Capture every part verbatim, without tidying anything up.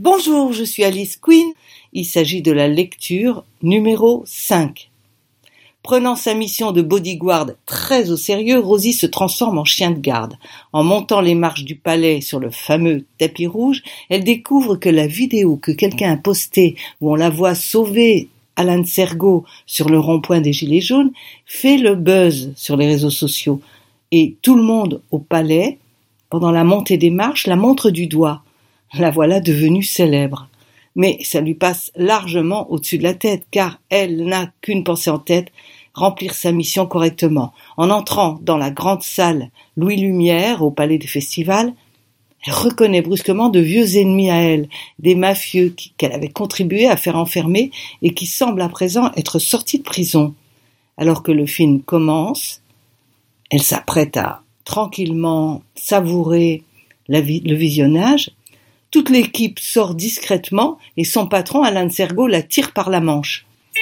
Bonjour, je suis Alice Quinn. Il s'agit de la lecture numéro cinq. Prenant sa mission de bodyguard très au sérieux, Rosie se transforme en chien de garde. En montant les marches du palais sur le fameux tapis rouge, elle découvre que la vidéo que quelqu'un a postée où on la voit sauver Alan Sergo sur le rond-point des Gilets jaunes fait le buzz sur les réseaux sociaux. Et tout le monde au palais, pendant la montée des marches, la montre du doigt. La voilà devenue célèbre. Mais ça lui passe largement au-dessus de la tête, car elle n'a qu'une pensée en tête, remplir sa mission correctement. En entrant dans la grande salle Louis Lumière, au Palais des Festivals, elle reconnaît brusquement de vieux ennemis à elle, des mafieux qui, qu'elle avait contribué à faire enfermer et qui semblent à présent être sortis de prison. Alors que le film commence, elle s'apprête à tranquillement savourer la vi- le visionnage. Toute l'équipe sort discrètement et son patron, Alan Sergo, la tire par la manche.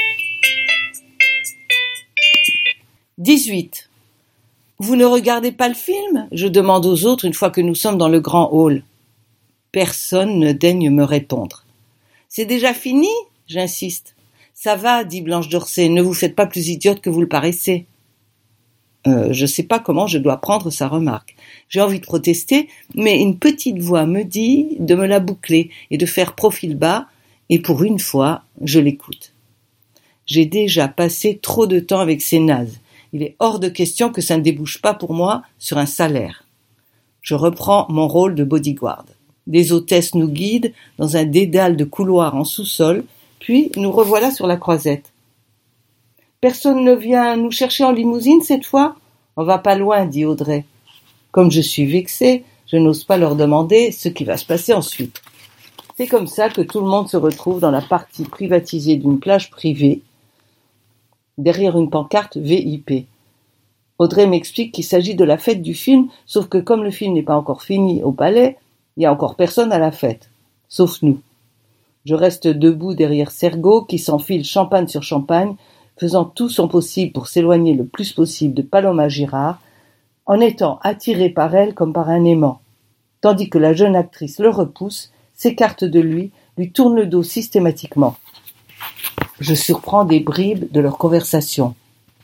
dix-huit. Vous ne regardez pas le film ? Je demande aux autres une fois que nous sommes dans le grand hall. Personne ne daigne me répondre. C'est déjà fini ? J'insiste. Ça va, dit Blanche d'Orsay, ne vous faites pas plus idiote que vous le paraissez. Euh, je ne sais pas comment je dois prendre sa remarque. J'ai envie de protester, mais une petite voix me dit de me la boucler et de faire profil bas, et pour une fois, je l'écoute. J'ai déjà passé trop de temps avec ces nazes. Il est hors de question que ça ne débouche pas pour moi sur un salaire. Je reprends mon rôle de bodyguard. Des hôtesses nous guident dans un dédale de couloirs en sous-sol, puis nous revoilà sur la croisette. Personne ne vient nous chercher en limousine cette fois ? On va pas loin, dit Audrey. Comme je suis vexée, je n'ose pas leur demander ce qui va se passer ensuite. C'est comme ça que tout le monde se retrouve dans la partie privatisée d'une plage privée, derrière une pancarte V I P. Audrey m'explique qu'il s'agit de la fête du film, sauf que comme le film n'est pas encore fini au palais, il n'y a encore personne à la fête, sauf nous. Je reste debout derrière Sergo qui s'enfile champagne sur champagne, faisant tout son possible pour s'éloigner le plus possible de Paloma Girard, en étant attiré par elle comme par un aimant, tandis que la jeune actrice le repousse, s'écarte de lui, lui tourne le dos systématiquement. Je surprends des bribes de leur conversation.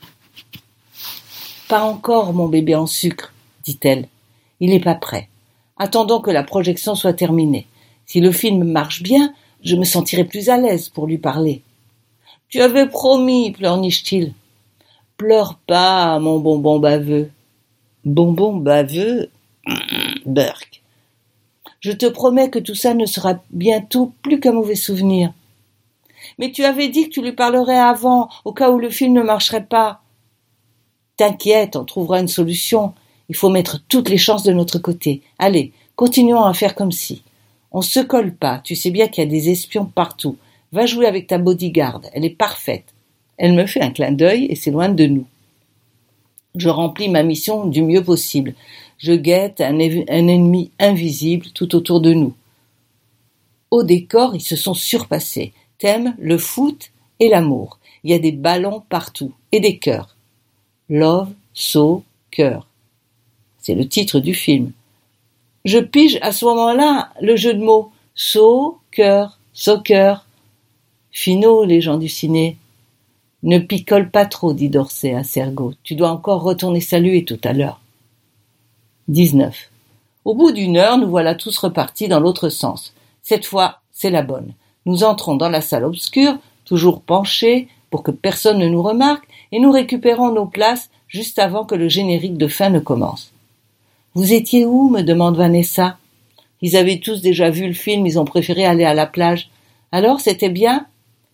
« Pas encore, mon bébé en sucre, dit-elle. Il n'est pas prêt. Attendons que la projection soit terminée. Si le film marche bien, je me sentirai plus à l'aise pour lui parler. » « Tu avais promis, pleurniche-t-il. »« Pleure pas, mon bonbon baveux. »« Bonbon baveux, Burk. Je te promets que tout ça ne sera bientôt plus qu'un mauvais souvenir. »« Mais tu avais dit que tu lui parlerais avant, au cas où le film ne marcherait pas. »« T'inquiète, on trouvera une solution. Il faut mettre toutes les chances de notre côté. Allez, continuons à faire comme si. On se colle pas, tu sais bien qu'il y a des espions partout. Va jouer avec ta bodyguard, elle est parfaite. Elle me fait un clin d'œil et s'éloigne de nous. Je remplis ma mission du mieux possible. Je guette un, év- un ennemi invisible tout autour de nous. Au décor, ils se sont surpassés. Thème, le foot et l'amour. Il y a des ballons partout et des cœurs. Love, so, cœur. C'est le titre du film. Je pige à ce moment-là le jeu de mots. So, cœur, soccer. Finaux, les gens du ciné. Ne picole pas trop, dit d'Orsay à Sergo. Tu dois encore retourner saluer tout à l'heure. dix-neuf. Au bout d'une heure, nous voilà tous repartis dans l'autre sens. Cette fois, c'est la bonne. Nous entrons dans la salle obscure, toujours penchés pour que personne ne nous remarque, et nous récupérons nos places juste avant que le générique de fin ne commence. « Vous étiez où ?» me demande Vanessa. Ils avaient tous déjà vu le film, ils ont préféré aller à la plage. Alors, c'était bien ?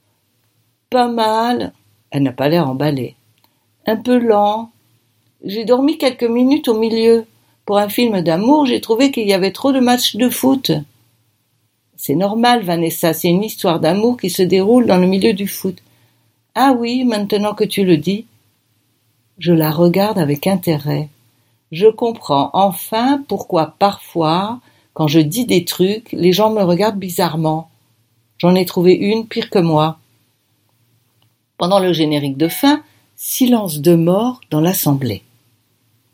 Pas mal. Elle n'a pas l'air emballée. Un peu lent. J'ai dormi quelques minutes au milieu. Pour un film d'amour, j'ai trouvé qu'il y avait trop de matchs de foot. C'est normal, Vanessa, c'est une histoire d'amour qui se déroule dans le milieu du foot. Ah oui, maintenant que tu le dis. Je la regarde avec intérêt. Je comprends enfin pourquoi parfois, quand je dis des trucs, les gens me regardent bizarrement. J'en ai trouvé une pire que moi. Pendant le générique de fin, silence de mort dans l'assemblée.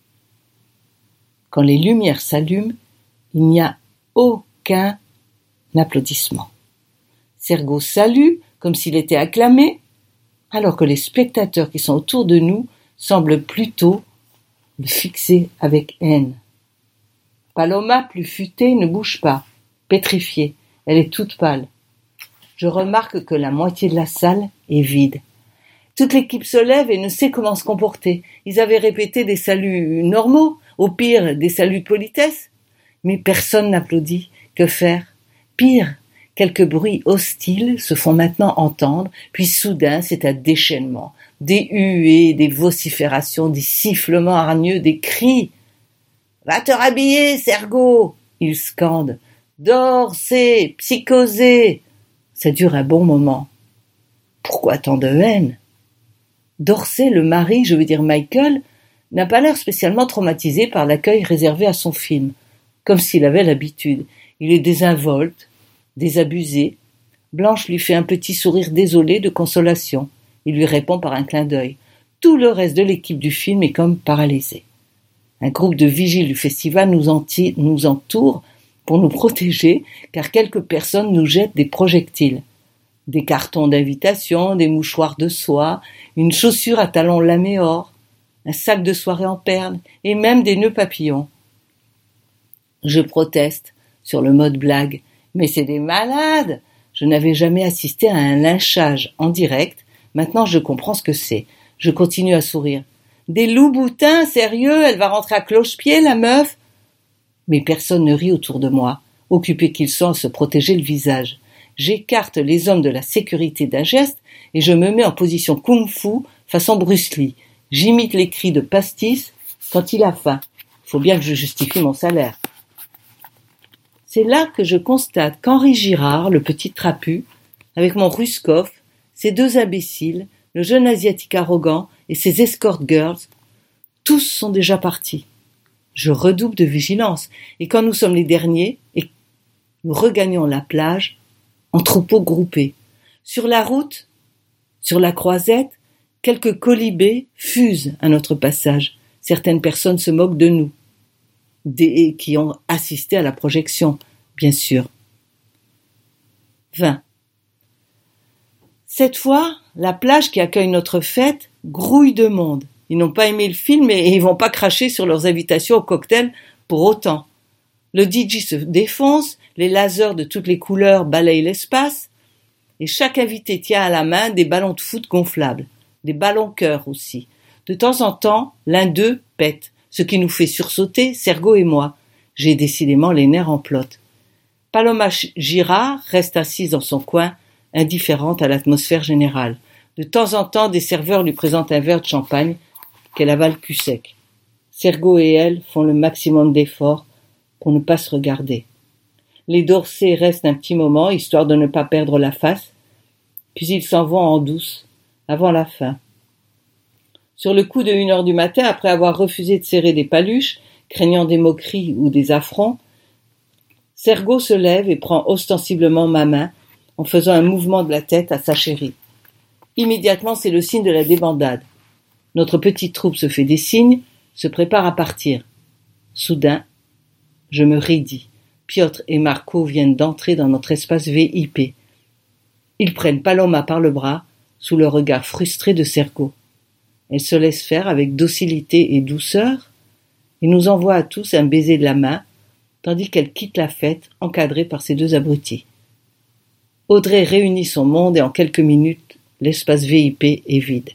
Quand les lumières s'allument, il n'y a aucun applaudissement. Sergo salue, comme s'il était acclamé, alors que les spectateurs qui sont autour de nous semblent plutôt le fixer avec haine. Paloma, plus futée, ne bouge pas, pétrifiée, elle est toute pâle. Je remarque que la moitié de la salle est vide. Toute l'équipe se lève et ne sait comment se comporter. Ils avaient répété des saluts normaux, au pire des saluts de politesse, mais personne n'applaudit. Que faire? Pire, quelques bruits hostiles se font maintenant entendre, puis soudain c'est un déchaînement, des huées, des vociférations, des sifflements hargneux, des cris. « Va te rhabiller, Sergo !» ils scandent. « Dors, c'est psychosé !» Ça dure un bon moment. Pourquoi tant de haine? Dorsey, le mari, je veux dire Michael, n'a pas l'air spécialement traumatisé par l'accueil réservé à son film, comme s'il avait l'habitude. Il est désinvolte, désabusé. Blanche lui fait un petit sourire désolé de consolation. Il lui répond par un clin d'œil. Tout le reste de l'équipe du film est comme paralysé. Un groupe de vigiles du festival nous, enti- nous entoure pour nous protéger, car quelques personnes nous jettent des projectiles. Des cartons d'invitation, des mouchoirs de soie, une chaussure à talons lamés or, un sac de soirée en perles, et même des nœuds papillons. Je proteste, sur le mode blague, mais c'est des malades! Je n'avais jamais assisté à un lynchage en direct, maintenant je comprends ce que c'est. Je continue à sourire. Des loups-boutins, sérieux, elle va rentrer à cloche-pied, la meuf? Mais personne ne rit autour de moi, occupés qu'ils sont à se protéger le visage. J'écarte les hommes de la sécurité d'un geste et je me mets en position kung-fu façon Bruce Lee. J'imite les cris de pastis quand il a faim. Il faut bien que je justifie mon salaire. C'est là que je constate qu'Henri Girard, le petit trapu, avec mon Ruskov, ces deux imbéciles, le jeune asiatique arrogant et ses escort girls, tous sont déjà partis. Je redouble de vigilance, et quand nous sommes les derniers, et nous regagnons la plage, en troupeau groupé. Sur la route, sur la croisette, quelques colibés fusent à notre passage. Certaines personnes se moquent de nous, des qui ont assisté à la projection, bien sûr. vingt. Cette fois, la plage qui accueille notre fête grouille de monde. Ils n'ont pas aimé le film et ils vont pas cracher sur leurs invitations au cocktail pour autant. Le D J se défonce, les lasers de toutes les couleurs balayent l'espace, et chaque invité tient à la main des ballons de foot gonflables, des ballons cœur aussi. De temps en temps, l'un d'eux pète, ce qui nous fait sursauter, Sergo et moi. J'ai décidément les nerfs en plot. Paloma Girard reste assise dans son coin, indifférente à l'atmosphère générale. De temps en temps, des serveurs lui présentent un verre de champagne qu'elle avale cul sec. Sergo et elle font le maximum d'efforts pour ne pas se regarder. Les Dorsey restent un petit moment, histoire de ne pas perdre la face, puis ils s'en vont en douce, avant la fin. Sur le coup de une heure du matin, après avoir refusé de serrer des paluches, craignant des moqueries ou des affronts, Sergo se lève et prend ostensiblement ma main, en faisant un mouvement de la tête à sa chérie. Immédiatement, c'est le signe de la débandade. Notre petite troupe se fait des signes, se prépare à partir. Soudain, je me raidis. Piotr et Marco viennent d'entrer dans notre espace V I P. Ils prennent Paloma par le bras, sous le regard frustré de Sergo. Elle se laisse faire avec docilité et douceur, et nous envoie à tous un baiser de la main, tandis qu'elle quitte la fête, encadrée par ces deux abrutis. Audrey réunit son monde et en quelques minutes, l'espace V I P est vide.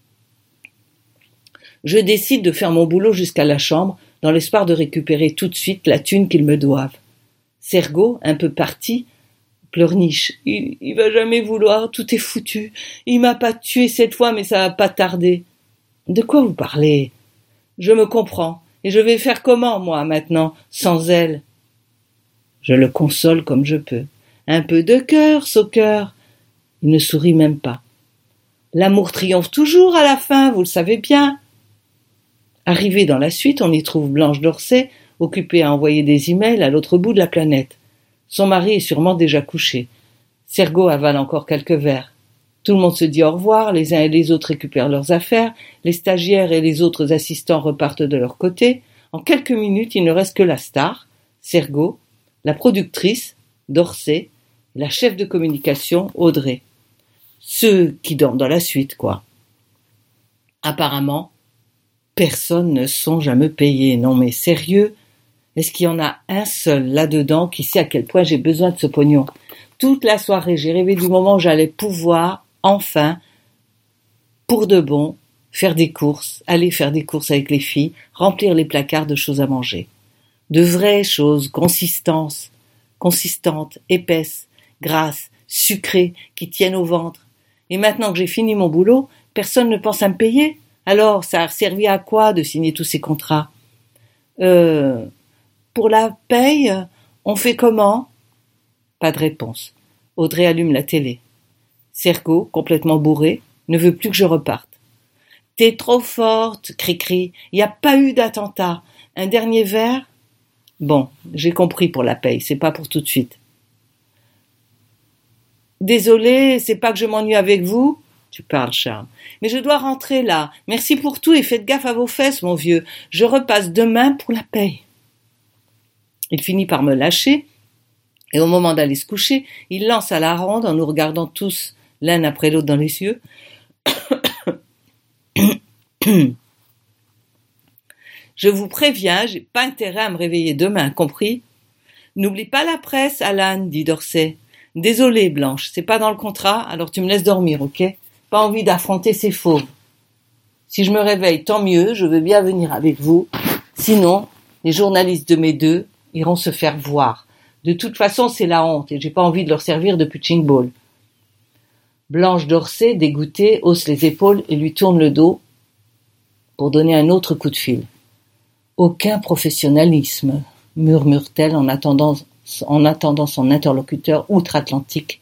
Je décide de faire mon boulot jusqu'à la chambre, dans l'espoir de récupérer tout de suite la thune qu'ils me doivent. Sergo, un peu parti, pleurniche. Il, il va jamais vouloir, tout est foutu. Il m'a pas tué cette fois, mais ça va pas tarder. De quoi vous parlez? Je me comprends. Et je vais faire comment, moi, maintenant, sans elle? Je le console comme je peux. Un peu de cœur, Soccer. Il ne sourit même pas. L'amour triomphe toujours à la fin, vous le savez bien. Arrivé dans la suite, on y trouve Blanche Dorsey, occupée à envoyer des emails à l'autre bout de la planète. Son mari est sûrement déjà couché. Sergo avale encore quelques verres. Tout le monde se dit au revoir, les uns et les autres récupèrent leurs affaires, les stagiaires et les autres assistants repartent de leur côté. En quelques minutes, il ne reste que la star, Sergo, la productrice, Dorsey, et la chef de communication, Audrey. Ceux qui dorment dans la suite, quoi. Apparemment, personne ne songe à me payer. Non mais sérieux, est-ce qu'il y en a un seul là-dedans qui sait à quel point j'ai besoin de ce pognon? Toute la soirée, j'ai rêvé du moment où j'allais pouvoir, enfin, pour de bon, faire des courses, aller faire des courses avec les filles, remplir les placards de choses à manger. De vraies choses, consistantes, consistantes, épaisses, grasses, sucrées, qui tiennent au ventre. Et maintenant que j'ai fini mon boulot, personne ne pense à me payer. Alors, ça a servi à quoi de signer tous ces contrats? Euh, pour la paye, on fait comment? Pas de réponse. Audrey allume la télé. Sergo, complètement bourré, ne veut plus que je reparte. T'es trop forte, cri-cri. Il n'y a pas eu d'attentat. Un dernier verre? Bon, j'ai compris pour la paye, c'est pas pour tout de suite. Désolé, c'est pas que je m'ennuie avec vous. Tu parles, Charles. Mais je dois rentrer là. Merci pour tout et faites gaffe à vos fesses, mon vieux. Je repasse demain pour la paye. Il finit par me lâcher et au moment d'aller se coucher, il lance à la ronde en nous regardant tous l'un après l'autre dans les yeux. Je vous préviens, j'ai pas intérêt à me réveiller demain, compris? N'oublie pas la presse, Alan, dit Dorsey. Désolé, Blanche, c'est pas dans le contrat, alors tu me laisses dormir, ok? Pas envie d'affronter ces fauves. Si je me réveille, tant mieux, je veux bien venir avec vous. Sinon, les journalistes de mes deux iront se faire voir. De toute façon, c'est la honte et j'ai pas envie de leur servir de punching ball. Blanche Dorsey, dégoûtée, hausse les épaules et lui tourne le dos pour donner un autre coup de fil. Aucun professionnalisme, murmure-t-elle en attendant, en attendant son interlocuteur outre-Atlantique.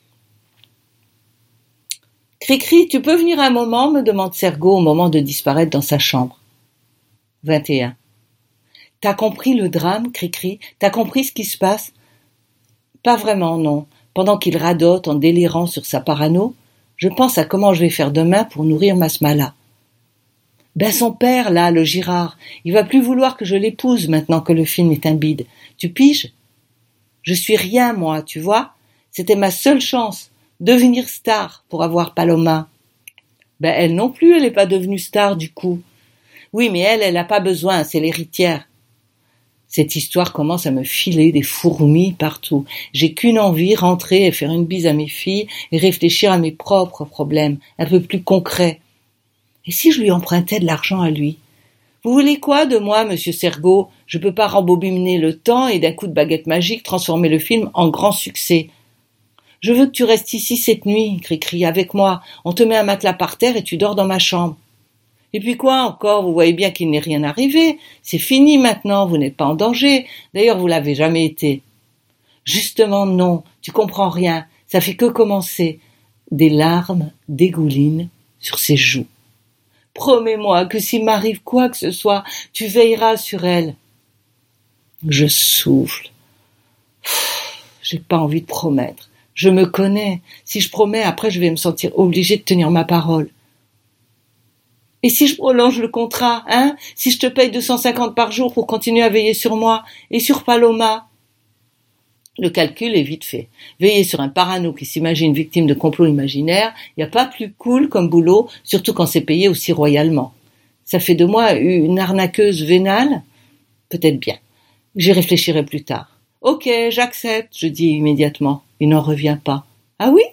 Cri-cri, tu peux venir un moment, me demande Sergo au moment de disparaître dans sa chambre. vingt et un. T'as compris le drame, Cri-cri? T'as compris ce qui se passe? Pas vraiment, non. Pendant qu'il radote en délirant sur sa parano, je pense à comment je vais faire demain pour nourrir Masmala. Ben son père, là, le Girard, il va plus vouloir que je l'épouse maintenant que le film est un bide. Tu piges? Je suis rien, moi, tu vois? C'était ma seule chance, devenir star pour avoir Paloma. Ben elle non plus, elle n'est pas devenue star du coup. Oui, mais elle, elle n'a pas besoin, c'est l'héritière. Cette histoire commence à me filer des fourmis partout. J'ai qu'une envie, rentrer et faire une bise à mes filles et réfléchir à mes propres problèmes, un peu plus concrets. Et si je lui empruntais de l'argent à lui? Vous voulez quoi de moi, monsieur Sergo? Je peux pas rembobiner le temps et d'un coup de baguette magique transformer le film en grand succès. Je veux que tu restes ici cette nuit, crie-crie, avec moi. On te met un matelas par terre et tu dors dans ma chambre. Et puis quoi encore? Vous voyez bien qu'il n'est rien arrivé. C'est fini maintenant, vous n'êtes pas en danger. D'ailleurs, vous l'avez jamais été. Justement, non, tu comprends rien. Ça fait que commencer. Des larmes dégoulinent sur ses joues. Promets-moi que s'il m'arrive quoi que ce soit, tu veilleras sur elle. Je souffle. J'ai pas envie de promettre. Je me connais. Si je promets, après je vais me sentir obligée de tenir ma parole. Et si je prolonge le contrat, hein? Si je te paye deux cent cinquante par jour pour continuer à veiller sur moi et sur Paloma? Le calcul est vite fait. Veiller sur un parano qui s'imagine victime de complots imaginaires, il n'y a pas plus cool comme boulot, surtout quand c'est payé aussi royalement. Ça fait de moi une arnaqueuse vénale? Peut-être bien. J'y réfléchirai plus tard. Ok, j'accepte, je dis immédiatement. Il n'en revient pas. Ah oui?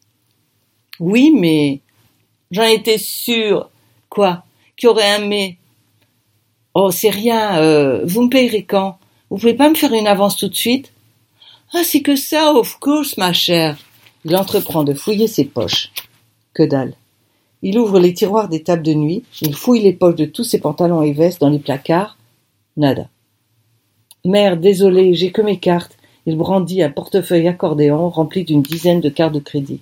Oui, mais j'en étais sûre. Quoi? Qu'il y aurait un mais? Oh, c'est rien, euh, vous me payerez quand? Vous pouvez pas me faire une avance tout de suite? Ah, c'est que ça, of course, ma chère. Il entreprend de fouiller ses poches. Que dalle. Il ouvre les tiroirs des tables de nuit, il fouille les poches de tous ses pantalons et vestes dans les placards. Nada. Merde, désolé, j'ai que mes cartes. Il brandit un portefeuille accordéon rempli d'une dizaine de cartes de crédit.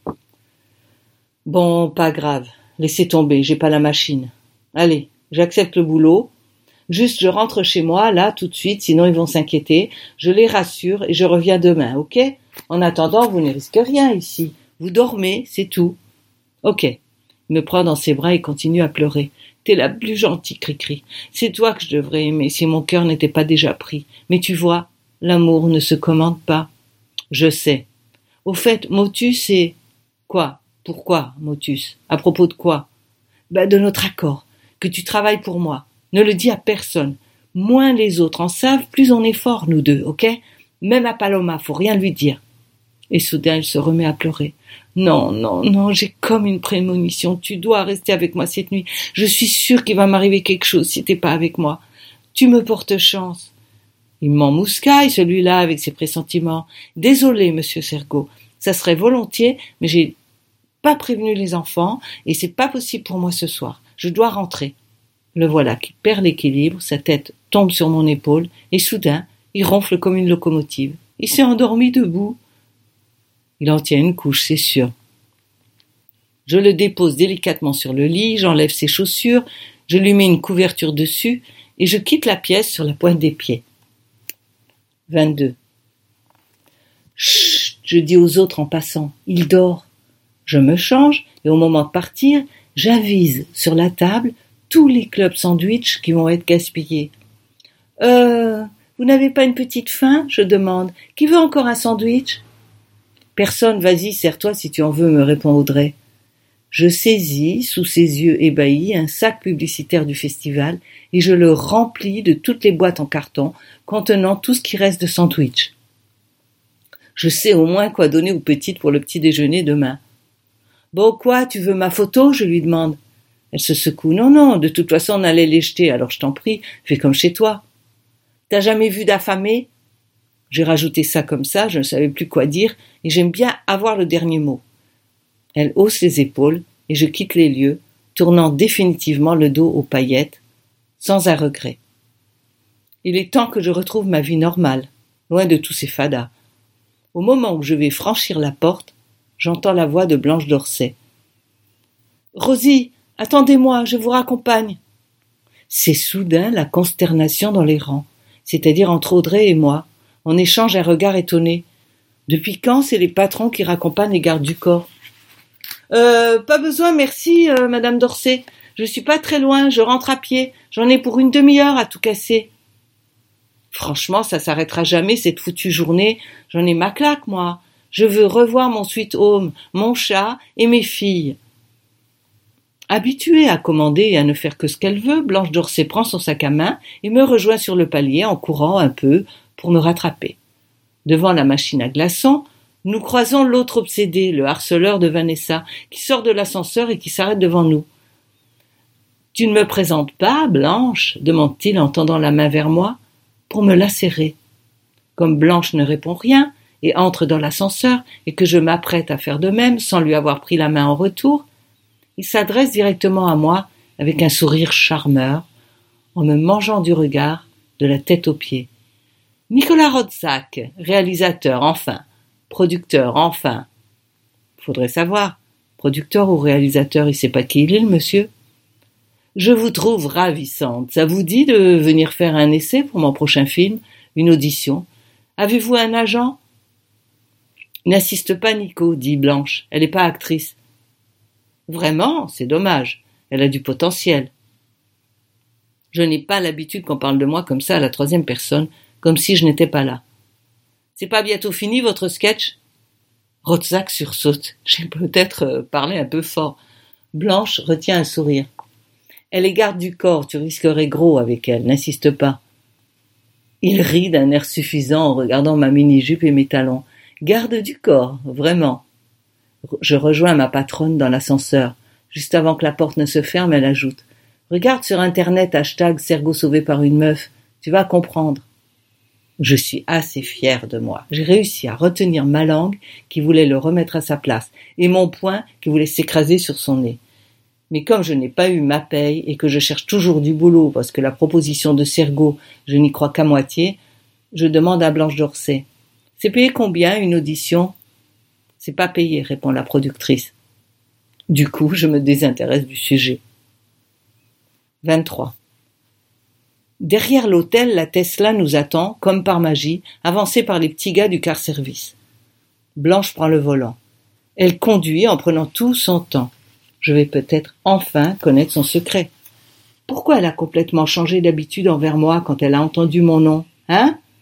Bon, pas grave. Laissez tomber, j'ai pas la machine. Allez, j'accepte le boulot. Juste, je rentre chez moi, là, tout de suite, sinon ils vont s'inquiéter. Je les rassure et je reviens demain, ok? En attendant, vous ne risquez rien ici. Vous dormez, c'est tout. Ok. Il me prend dans ses bras et continue à pleurer. T'es la plus gentille, cri-cri. C'est toi que je devrais aimer si mon cœur n'était pas déjà pris. Mais tu vois, l'amour ne se commande pas. Je sais. Au fait, Motus est... Quoi? Pourquoi, Motus? À propos de quoi? Ben, de notre accord. Que tu travailles pour moi. Ne le dis à personne. Moins les autres en savent, plus on est forts, nous deux, ok? Même à Paloma, faut rien lui dire. Et soudain, il se remet à pleurer. Non, non, non, j'ai comme une prémonition. Tu dois rester avec moi cette nuit. Je suis sûre qu'il va m'arriver quelque chose si t'es pas avec moi. Tu me portes chance. Il m'emmouscaille, celui-là, avec ses pressentiments. Désolé, monsieur Sergo. Ça serait volontiers, mais j'ai pas prévenu les enfants, et c'est pas possible pour moi ce soir. Je dois rentrer. Le voilà qui perd l'équilibre, sa tête tombe sur mon épaule, et soudain, il ronfle comme une locomotive. Il s'est endormi debout. Il en tient une couche, c'est sûr. Je le dépose délicatement sur le lit, j'enlève ses chaussures, je lui mets une couverture dessus, et je quitte la pièce sur la pointe des pieds. vingt-deux. Chut, je dis aux autres en passant, il dort. Je me change, et au moment de partir, j'avise sur la table tous les clubs sandwich qui vont être gaspillés. Euh, vous n'avez pas une petite faim? Je demande. Qui veut encore un sandwich? Personne, vas-y, sers-toi si tu en veux, me répond Audrey. Je saisis, sous ses yeux ébahis, un sac publicitaire du festival et je le remplis de toutes les boîtes en carton contenant tout ce qui reste de sandwich. Je sais au moins quoi donner aux petites pour le petit déjeuner demain. Bon, quoi, tu veux ma photo? Je lui demande. Elle se secoue. Non, non, de toute façon on allait les jeter, alors je t'en prie, fais comme chez toi. T'as jamais vu d'affamé? J'ai rajouté ça comme ça, je ne savais plus quoi dire, et j'aime bien avoir le dernier mot. Elle hausse les épaules, et je quitte les lieux, tournant définitivement le dos aux paillettes, sans un regret. Il est temps que je retrouve ma vie normale, loin de tous ces fadas. Au moment où je vais franchir la porte, j'entends la voix de Blanche d'Orsay. « Rosie, attendez-moi, je vous raccompagne. » C'est soudain la consternation dans les rangs, c'est-à-dire entre Audrey et moi. On échange un regard étonné. Depuis quand c'est les patrons qui raccompagnent les gardes du corps? Euh, pas besoin, merci, euh, Madame d'Orsay. Je suis pas très loin, je rentre à pied. J'en ai pour une demi-heure à tout casser. Franchement, ça s'arrêtera jamais, cette foutue journée. J'en ai ma claque, moi. Je veux revoir mon sweet home, mon chat et mes filles. Habituée à commander et à ne faire que ce qu'elle veut, Blanche d'Orsay prend son sac à main et me rejoint sur le palier en courant un peu pour me rattraper. Devant la machine à glaçons, nous croisons l'autre obsédé, le harceleur de Vanessa, qui sort de l'ascenseur et qui s'arrête devant nous. « Tu ne me présentes pas, Blanche ?» demande-t-il en tendant la main vers moi, pour me lacérer. Comme Blanche ne répond rien et entre dans l'ascenseur et que je m'apprête à faire de même sans lui avoir pris la main en retour, il s'adresse directement à moi avec un sourire charmeur, en me mangeant du regard de la tête aux pieds. « Nicolas Roszak, réalisateur, enfin. Producteur, enfin. » Faudrait savoir. Producteur ou réalisateur, il sait pas qui il est, le monsieur. « Je vous trouve ravissante. Ça vous dit de venir faire un essai pour mon prochain film, une audition? Avez-vous un agent? » « N'insiste pas, Nico, dit Blanche. Elle n'est pas actrice. » « Vraiment, c'est dommage. Elle a du potentiel. » Je n'ai pas l'habitude qu'on parle de moi comme ça à la troisième personne, comme si je n'étais pas là. « C'est pas bientôt fini, votre sketch ?» Roszak sursaute. J'ai peut-être parlé un peu fort. Blanche retient un sourire. « Elle est garde du corps, tu risquerais gros avec elle, n'insiste pas. » Il rit d'un air suffisant en regardant ma mini-jupe et mes talons. « Garde du corps, vraiment. » Je rejoins ma patronne dans l'ascenseur. Juste avant que la porte ne se ferme, elle ajoute « Regarde sur internet hashtag Sergo sauvé par une meuf, tu vas comprendre. » Je suis assez fière de moi. J'ai réussi à retenir ma langue qui voulait le remettre à sa place et mon poing qui voulait s'écraser sur son nez. Mais comme je n'ai pas eu ma paye et que je cherche toujours du boulot parce que la proposition de Sergo, je n'y crois qu'à moitié, je demande à Blanche d'Orsay. « C'est payé combien une audition ?» « C'est pas payé, répond la productrice. Du coup, je me désintéresse du sujet. vingt-trois. Derrière l'hôtel, la Tesla nous attend, comme par magie, avancée par les petits gars du car-service. Blanche prend le volant. Elle conduit en prenant tout son temps. Je vais peut-être enfin connaître son secret. Pourquoi elle a complètement changé d'habitude envers moi quand elle a entendu mon nom, hein?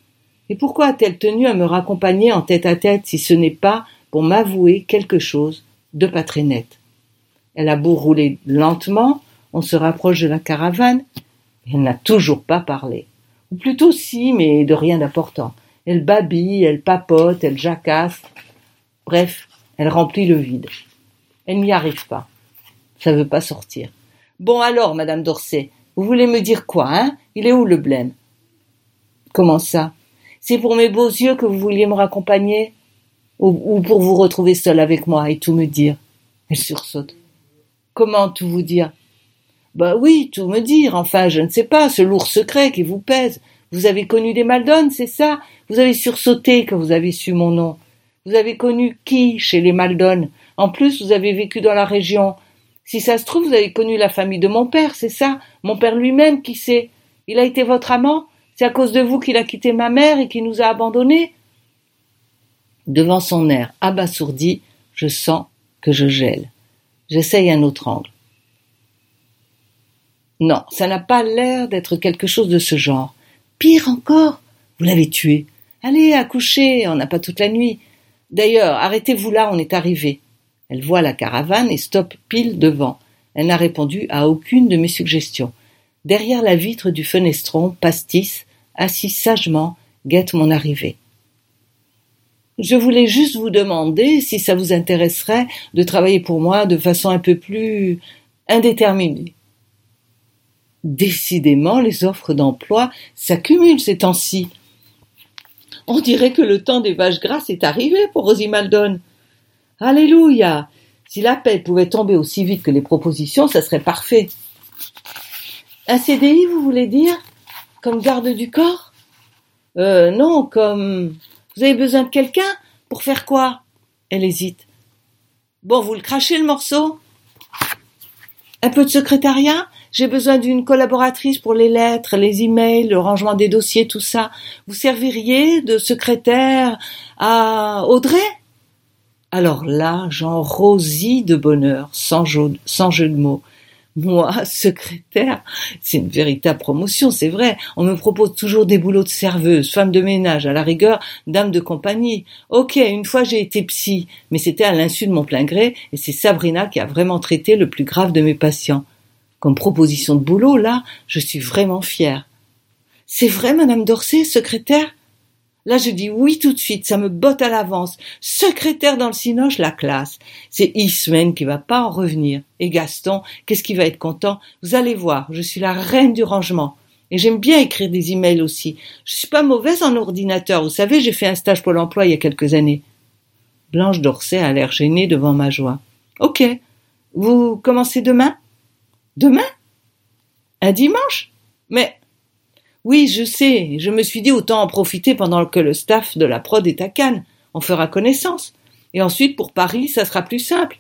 Et pourquoi a-t-elle tenu à me raccompagner en tête-à-tête si ce n'est pas pour m'avouer quelque chose de pas très net? Elle a beau rouler lentement, on se rapproche de la caravane, elle n'a toujours pas parlé. Ou plutôt si, mais de rien d'important. Elle babille, elle papote, elle jacasse. Bref, elle remplit le vide. Elle n'y arrive pas. Ça veut pas sortir. Bon alors, Madame Dorsey, vous voulez me dire quoi, hein? Il est où le blême? Comment ça? C'est pour mes beaux yeux que vous vouliez me raccompagner? Ou, ou pour vous retrouver seule avec moi et tout me dire? Elle sursaute. Comment tout vous dire? Bah oui, tout me dire, enfin, je ne sais pas, ce lourd secret qui vous pèse. Vous avez connu des Maldon, c'est ça? Vous avez sursauté quand vous avez su mon nom. Vous avez connu qui chez les Maldon? En plus, vous avez vécu dans la région. Si ça se trouve, vous avez connu la famille de mon père, c'est ça? Mon père lui-même, qui sait? Il a été votre amant? C'est à cause de vous qu'il a quitté ma mère et qu'il nous a abandonnés? Devant son air abasourdi, je sens que je gèle. J'essaye un autre angle. Non, ça n'a pas l'air d'être quelque chose de ce genre. Pire encore, vous l'avez tué. Allez, accouchez, on n'a pas toute la nuit. D'ailleurs, arrêtez-vous là, on est arrivé. Elle voit la caravane et stoppe pile devant. Elle n'a répondu à aucune de mes suggestions. Derrière la vitre du fenestron, Pastis, assis sagement, guette mon arrivée. Je voulais juste vous demander si ça vous intéresserait de travailler pour moi de façon un peu plus indéterminée. Décidément, les offres d'emploi s'accumulent ces temps-ci. On dirait que le temps des vaches grasses est arrivé pour Rosie Maldon. Alléluia! Si l'appel pouvait tomber aussi vite que les propositions, ça serait parfait. Un C D I, vous voulez dire? Comme garde du corps? Euh, non, comme... Vous avez besoin de quelqu'un? Pour faire quoi? Elle hésite. Bon, vous le crachez le morceau? Un peu de secrétariat? J'ai besoin d'une collaboratrice pour les lettres, les emails, le rangement des dossiers, tout ça. Vous serviriez de secrétaire à Audrey? Alors là, j'en rosis de bonheur, sans jeu, sans jeu de mots. Moi, secrétaire, c'est une véritable promotion, c'est vrai. On me propose toujours des boulots de serveuse, femme de ménage, à la rigueur, dame de compagnie. Ok, une fois j'ai été psy, mais c'était à l'insu de mon plein gré, et c'est Sabrina qui a vraiment traité le plus grave de mes patients. Comme proposition de boulot, là, je suis vraiment fière. C'est vrai, Madame Dorsey, secrétaire? Là, je dis oui tout de suite, ça me botte à l'avance. Secrétaire dans le Cinoche, la classe. C'est Ismène qui va pas en revenir. Et Gaston, qu'est-ce qu'il va être content? Vous allez voir, je suis la reine du rangement. Et j'aime bien écrire des emails aussi. Je suis pas mauvaise en ordinateur. Vous savez, j'ai fait un stage Pôle emploi il y a quelques années. Blanche Dorsey a l'air gênée devant ma joie. Ok. Vous commencez demain? Demain? Un dimanche? Mais... Oui, je sais, je me suis dit autant en profiter pendant que le staff de la prod est à Cannes. On fera connaissance. Et ensuite, pour Paris, ça sera plus simple.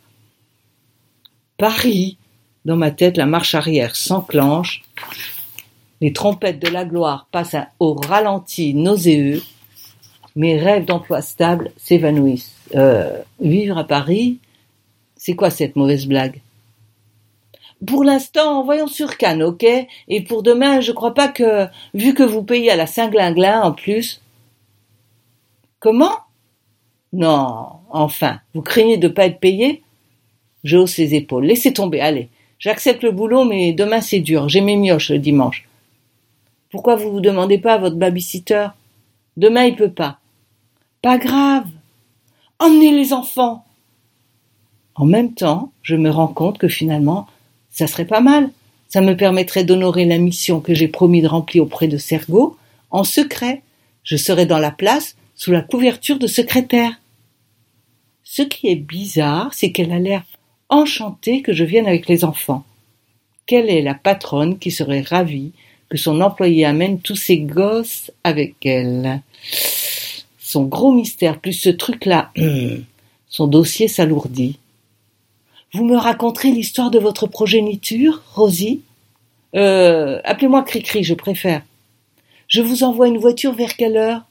Paris! Dans ma tête, la marche arrière s'enclenche. Les trompettes de la gloire passent au ralenti nauséeux. Mes rêves d'emploi stable s'évanouissent. Euh, vivre à Paris? C'est quoi cette mauvaise blague? Pour l'instant, voyons sur Cannes, ok? Et pour demain, je crois pas que, vu que vous payez à la Saint-Glinglin en plus. Comment? Non, enfin, vous craignez de pas être payé? Je hausse les épaules. Laissez tomber, allez. J'accepte le boulot, mais demain c'est dur. J'ai mes mioches le dimanche. Pourquoi vous vous demandez pas à votre babysitter? Demain il peut pas. Pas grave. Emmenez les enfants. En même temps, je me rends compte que finalement, ça serait pas mal. Ça me permettrait d'honorer la mission que j'ai promis de remplir auprès de Sergo en secret. Je serais dans la place sous la couverture de secrétaire. Ce qui est bizarre, c'est qu'elle a l'air enchantée que je vienne avec les enfants. Quelle est la patronne qui serait ravie que son employé amène tous ses gosses avec elle? Son gros mystère, plus ce truc-là, son dossier s'alourdit. Vous me raconterez l'histoire de votre progéniture, Rosie? Euh, appelez-moi Cricri, je préfère. Je vous envoie une voiture vers quelle heure?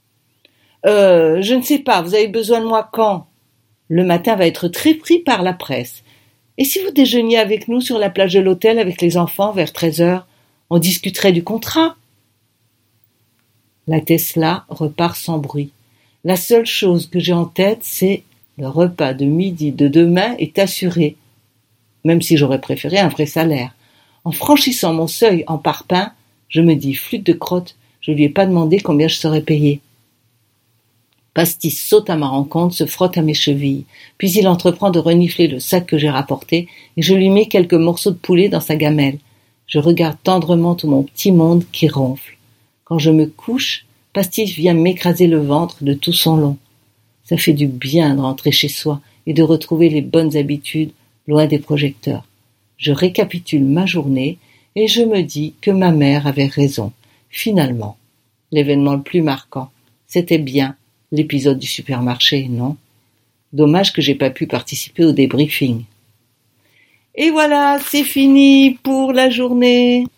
Euh, je ne sais pas, vous avez besoin de moi quand? Le matin va être très pris par la presse. Et si vous déjeuniez avec nous sur la plage de l'hôtel avec les enfants vers treize heures, on discuterait du contrat? La Tesla repart sans bruit. La seule chose que j'ai en tête, c'est le repas de midi de demain est assuré, même si j'aurais préféré un vrai salaire. En franchissant mon seuil en parpaing, je me dis, flûte de crotte, je lui ai pas demandé combien je serais payé. Pastis saute à ma rencontre, se frotte à mes chevilles, puis il entreprend de renifler le sac que j'ai rapporté, et je lui mets quelques morceaux de poulet dans sa gamelle. Je regarde tendrement tout mon petit monde qui ronfle. Quand je me couche, Pastis vient m'écraser le ventre de tout son long. Ça fait du bien de rentrer chez soi et de retrouver les bonnes habitudes loin des projecteurs. Je récapitule ma journée et je me dis que ma mère avait raison. Finalement, l'événement le plus marquant, c'était bien l'épisode du supermarché, non? Dommage que j'ai pas pu participer au débriefing. Et voilà, c'est fini pour la journée.